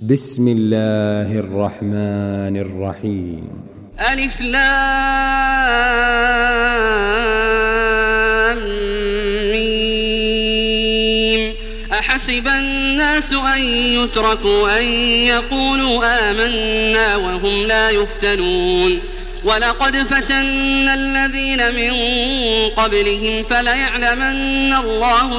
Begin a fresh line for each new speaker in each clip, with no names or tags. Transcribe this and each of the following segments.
بسم الله الرحمن الرحيم.
ألف لام ميم. أحسب الناس أن يتركوا أن يقولوا آمنا وهم لا يفتنون ولقد فتنا الذين من قبلهم فليعلمن الله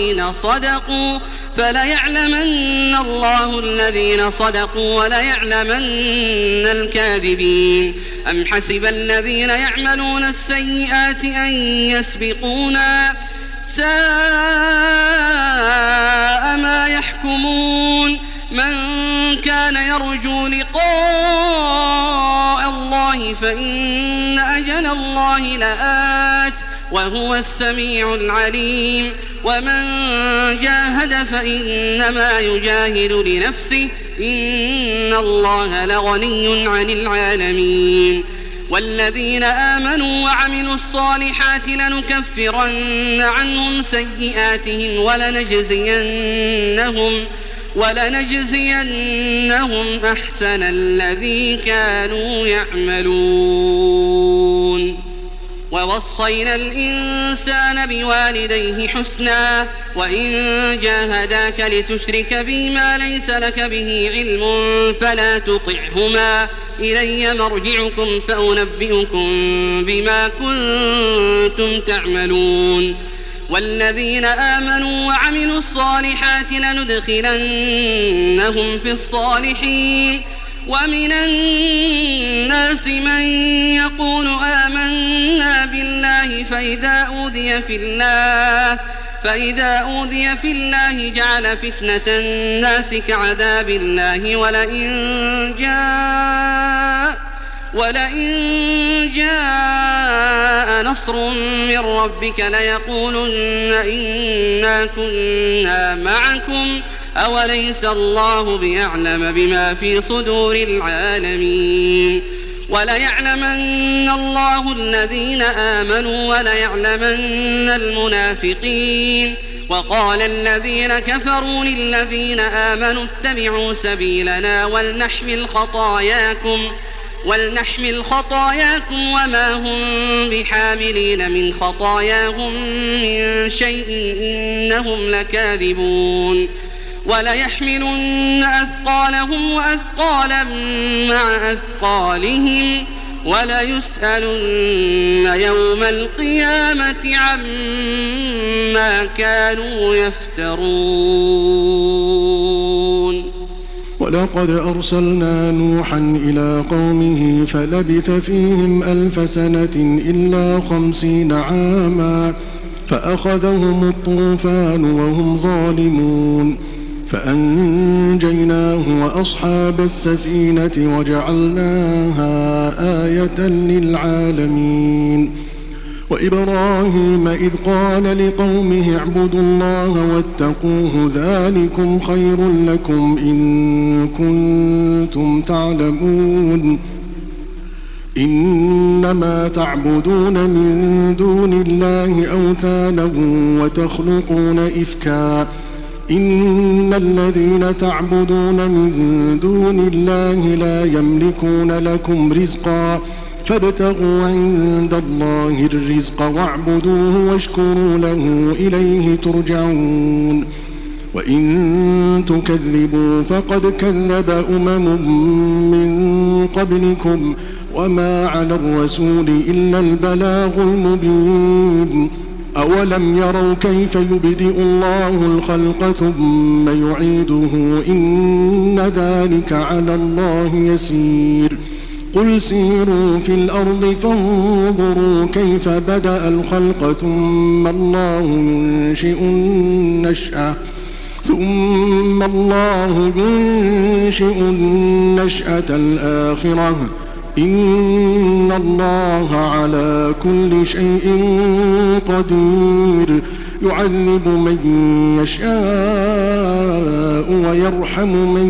الذين صدقوا وليعلمن الكاذبين. أم حسب الذين يعملون السيئات أن يسبقونا ساء ما يحكمون. من كان يرجو لقاء الله فإن أجل الله لآت وهو السميع العليم. ومن جاهد فإنما يجاهد لنفسه إن الله لغني عن العالمين. والذين آمنوا وعملوا الصالحات لنكفرن عنهم سيئاتهم ولنجزينهم أحسن الذي كانوا يعملون. ووصينا الإنسان بوالديه حسنا وإن جاهداك لتشرك بي ما ليس لك به علم فلا تطعهما إلي مرجعكم فأنبئكم بما كنتم تعملون. والذين آمنوا وعملوا الصالحات لندخلنهم في الصالحين. ومن الناس من يقول آمنا بالله فإذا أوذي في الله جعل فتنة الناس كعذاب الله ولئن جاء نصر من ربك ليقولن إنا كنا معكم أوليس الله بأعلم بما في صدور العالمين. وليعلمن الله الذين آمنوا وليعلمن المنافقين. وقال الذين كفروا للذين آمنوا اتبعوا سبيلنا ولنحمل خطاياكم وما هم بحاملين من خطاياهم من شيء إنهم لكاذبون. وليحملن أثقالهم وأثقالا مع أثقالهم وليسألن يوم القيامة عما كانوا يفترون.
ولقد أرسلنا نوحا إلى قومه فلبث فيهم 1000 سنة إلا 50 عاما فأخذهم الطوفان وهم ظالمون فأنجيناه وأصحاب السفينة وجعلناها آية للعالمين. وإبراهيم إذ قال لقومه اعبدوا الله واتقوه ذلكم خير لكم إن كنتم تعلمون. إنما تعبدون من دون الله أوثانا وتخلقون إفكا إن الذين تعبدون من دون الله لا يملكون لكم رزقا فابتغوا عند الله الرزق واعبدوه واشكروا له إليه ترجعون. وإن تكذبوا فقد كذب من قبلكم وما على الرسول إلا البلاغ المبين. أولم يروا كيف يبدئ الله الخلق ثم يعيده إن ذلك على الله يسير. قل سيروا في الأرض فانظروا كيف بدأ الخلق ثم الله ينشئ النشأة الآخرة إن الله على كل شيء قدير. يعذب من يشاء ويرحم من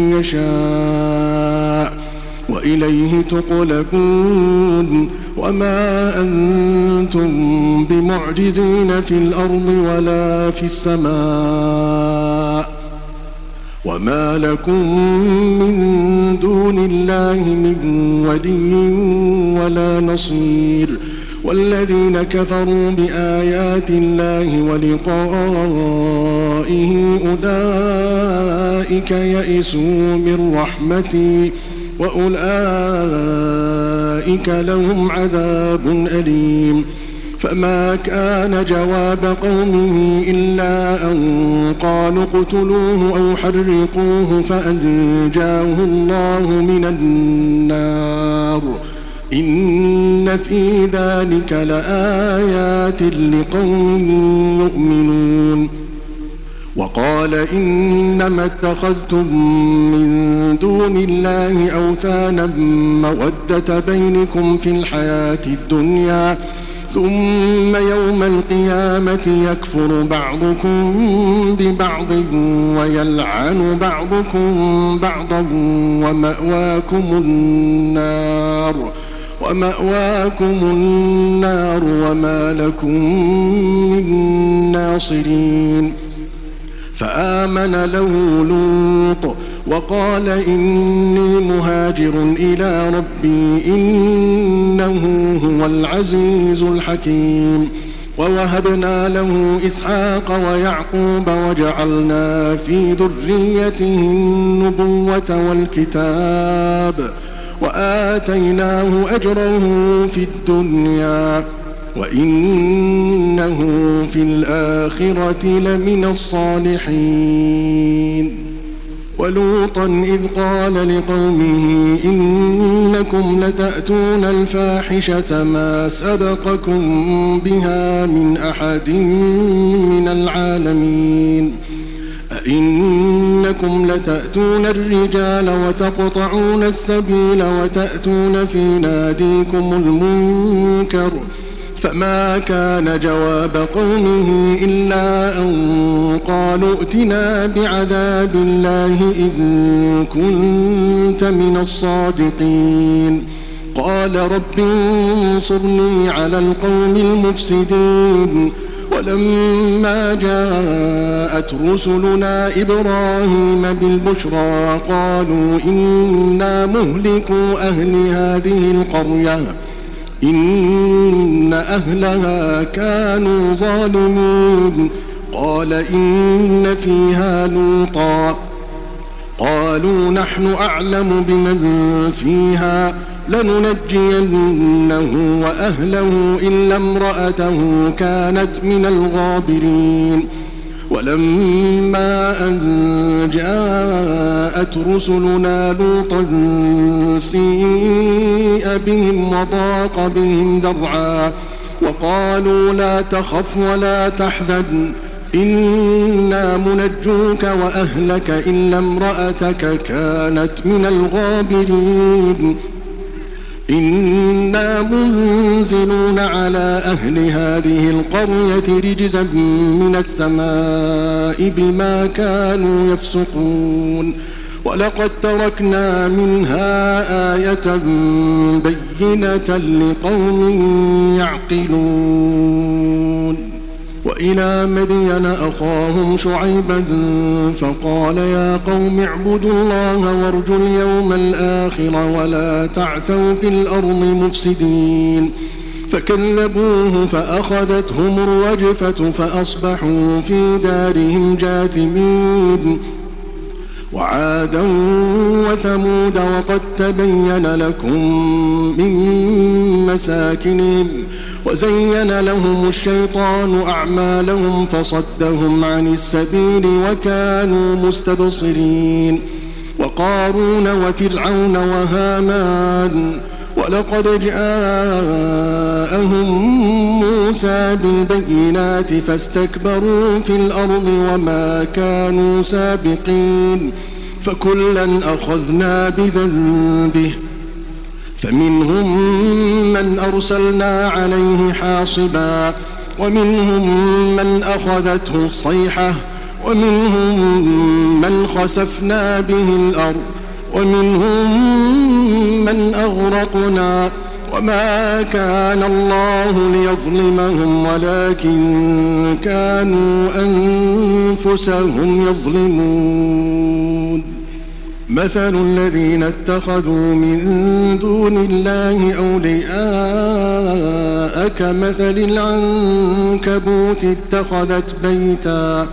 يشاء وإليه تقلبون. وما أنتم بمعجزين في الأرض ولا في السماء وما لكم من دون الله من ولي ولا نصير والذين كفروا بآيات الله ولقائه أولئك يئسوا من رحمتي وأولئك لهم عذاب أليم فما كان جواب قومه إلا أن قالوا اقتلوه أو حرقوه فأنجاه الله من النار إن في ذلك لآيات لقوم يؤمنون وقال إنما اتخذتم من دون الله أوثانا مودة بينكم في الحياة الدنيا ثم يوم القيامة يكفر بعضكم ببعض ويلعن بعضكم بعضا ومأواكم النار وما لكم من ناصرين فآمن له لوط وقال إني مهاجر إلى ربي إنه هو العزيز الحكيم ووهبنا له إسحاق ويعقوب وجعلنا في ذريته النبوة والكتاب وآتيناه أجره في الدنيا وإنه في الآخرة لمن الصالحين ولوطا إذ قال لقومه إنكم لتأتون الفاحشة ما سبقكم بها من أحد من العالمين أئنكم لتأتون الرجال وتقطعون السبيل وتأتون في ناديكم المنكر فما كان جواب قومه إلا أن قالوا ائتنا بعذاب الله إن كنت من الصادقين قال رب انصرني على القوم المفسدين ولما جاءت رسلنا إبراهيم بالبشرى قالوا إنا مهلكوا أهل هذه القرية إن أهلها كانوا ظالمين قال إن فيها لوطا قالوا نحن أعلم بمن فيها لننجينه وأهله إلا امرأته كانت من الغابرين ولما أن جاءت رسلنا لوطا سيء بهم وضاق بهم ذرعا وقالوا لا تخف ولا تحزن إنا منجوك وأهلك إلا امرأتك كانت من الغابرين إنا منزلون على أهل هذه القرية رجزا من السماء بما كانوا يفسقون ولقد تركنا منها آية بينة لقوم يعقلون وإلى مدين أخاهم شعيبا فقال يا قوم اعبدوا الله وارجوا اليوم الآخر ولا تعثوا في الأرض مفسدين فكذبوه فأخذتهم الرجفة فأصبحوا في دارهم جاثمين وعادا وثمود وقد تبين لكم من مساكنهم وزين لهم الشيطان أعمالهم فصدهم عن السبيل وكانوا مستبصرين وقارون وفرعون وهامان ولقد جاءهم موسى بالبينات فاستكبروا في الأرض وما كانوا سابقين فكلا أخذنا بذنبه فمنهم من أرسلنا عليه حاصبا ومنهم من أخذته الصيحة ومنهم من خسفنا به الأرض ومنهم من أغرقنا وما كان الله ليظلمهم ولكن كانوا أنفسهم يظلمون. مثل الذين اتخذوا من دون الله أولياء كمثل العنكبوت اتخذت بيتا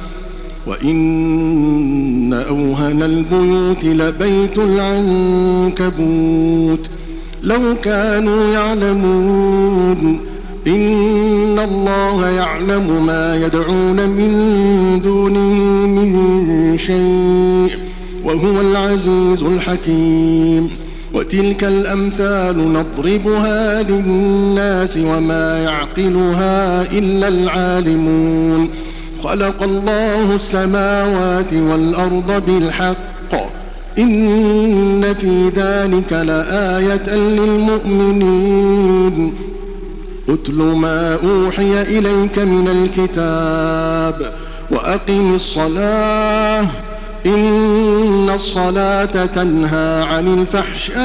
وإن أوهن البيوت لبيت العنكبوت لو كانوا يعلمون. إن الله يعلم ما يدعون من دونه من شيء وهو العزيز الحكيم. وتلك الأمثال نضربها للناس وما يعقلها إلا العالمون. خلق الله السماوات والأرض بالحق إن في ذلك لآية للمؤمنين. أتل ما أوحي إليك من الكتاب وأقم الصلاة إن الصلاة تنهى عن الفحشاء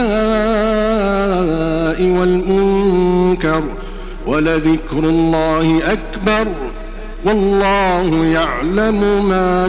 والمنكر ولذكر الله أكبر والله يعلم ما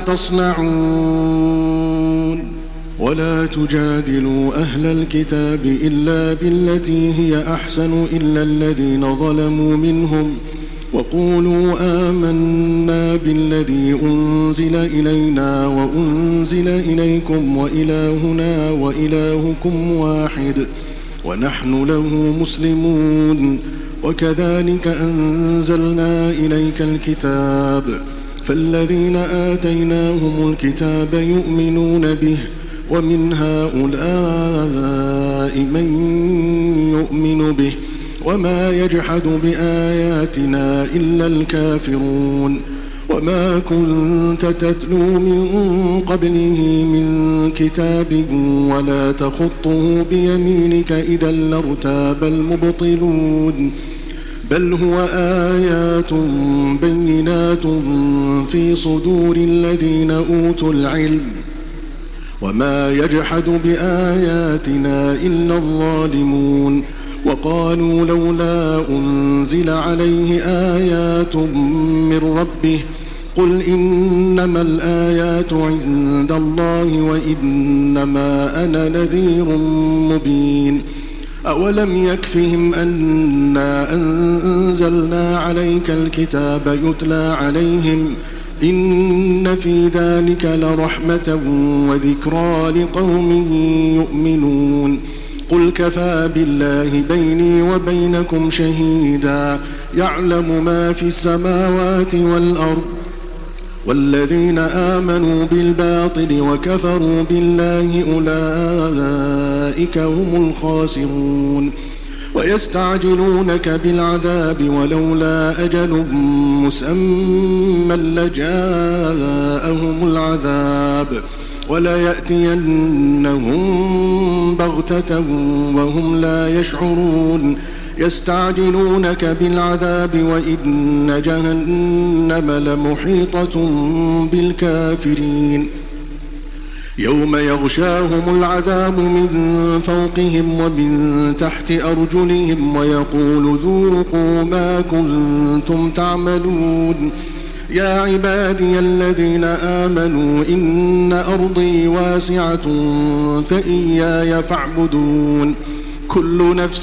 تصنعون. ولا تجادلوا أهل الكتاب إلا بالتي هي أحسن إلا الذين ظلموا منهم وقولوا آمنا بالذي أنزل إلينا وأنزل إليكم وإلهنا وإلهكم واحد ونحن له مسلمون. وكذلك أنزلنا إليك الكتاب فالذين آتيناهم الكتاب يؤمنون به ومن هؤلاء من يؤمن به وما يجحد بآياتنا إلا الكافرون. وما كنت تتلو من قبله من كتاب ولا تخطه بيمينك إذا لارتاب المبطلون. بل هو آيات بينات في صدور الذين أوتوا العلم وما يجحد بآياتنا إلا الظالمون. وقالوا لولا أنزل عليه آيات من ربه قل إنما الآيات عند الله وإنما أنا نذير مبين. أولم يكفهم أنا أنزلنا عليك الكتاب يتلى عليهم إن في ذلك لرحمة وذكرى لقوم يؤمنون. قل كفى بالله بيني وبينكم شهيدا يعلم ما في السماوات والأرض. والذين آمنوا بالباطل وكفروا بالله أولئك هم الخاسرون. ويستعجلونك بالعذاب ولولا أجل مسمى لجاءهم العذاب وليأتينهم بغتة وهم لا يشعرون. يستعجلونك بالعذاب وإن جهنم لمحيطة بالكافرين. يوم يغشاهم العذاب من فوقهم ومن تحت أرجلهم ويقول ذوقوا ما كنتم تعملون. يا عبادي الذين آمنوا إن أرضي واسعة فإياي فاعبدون. كل نفس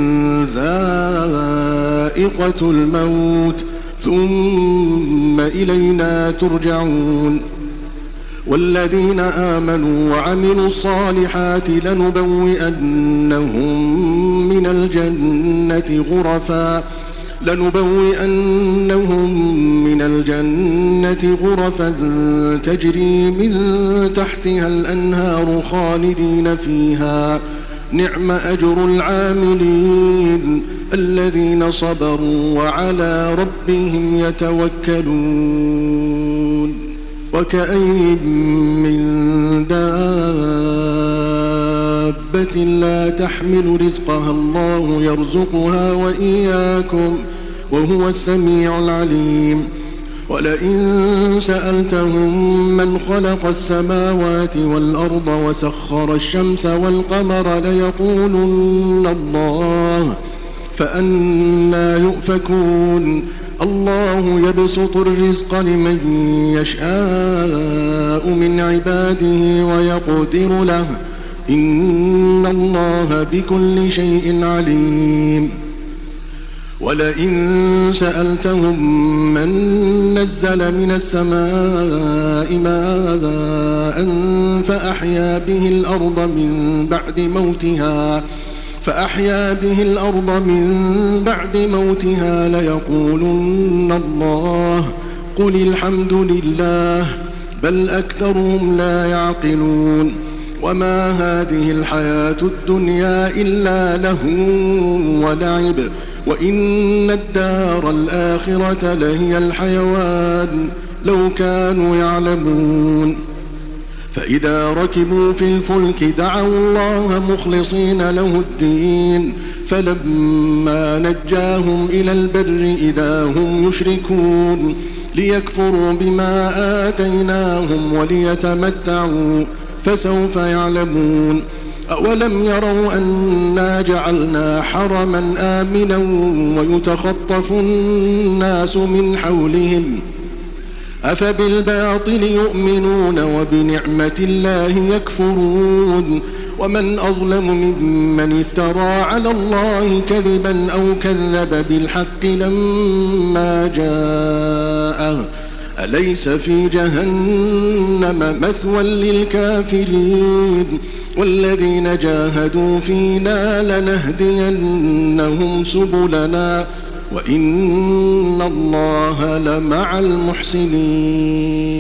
ذائقة الموت ثم إلينا ترجعون. والذين آمنوا وعملوا الصالحات لنبوئنهم من الجنة غرفا تجري من تحتها الأنهار خالدين فيها نعم أجر العاملين الذين صبروا وعلى ربهم يتوكلون. وكأين من دابة لا تحمل رزقها الله يرزقها وإياكم وهو السميع العليم. ولئن سألتهم من خلق السماوات والأرض وسخر الشمس والقمر ليقولن الله فأنى يؤفكون الله يبسط الرزق لمن يشاء من عباده ويقدر له إن الله بكل شيء عليم ولئن سألتهم من نزل من السماء ماء فأحيا به الأرض من بعد موتها ليقولن الله قل الحمد لله بل أكثرهم لا يعقلون وما هذه الحياة الدنيا إلا لهو ولعب وإن الدار الآخرة لهي الحيوان لو كانوا يعلمون فإذا ركبوا في الفلك دعوا الله مخلصين له الدين فلما نجاهم إلى البر إذا هم يشركون ليكفروا بما آتيناهم وليتمتعوا فسوف يعلمون أولم يروا أنا جعلنا حرما آمنا ويتخطف الناس من حولهم أفبالباطل يؤمنون وبنعمة الله يكفرون ومن أظلم ممن افترى على الله كذبا أو كذب بالحق لما جاءه أليس في جهنم مثوى للكافرين والذين جاهدوا فينا لنهدينهم سبلنا وإن الله لمع المحسنين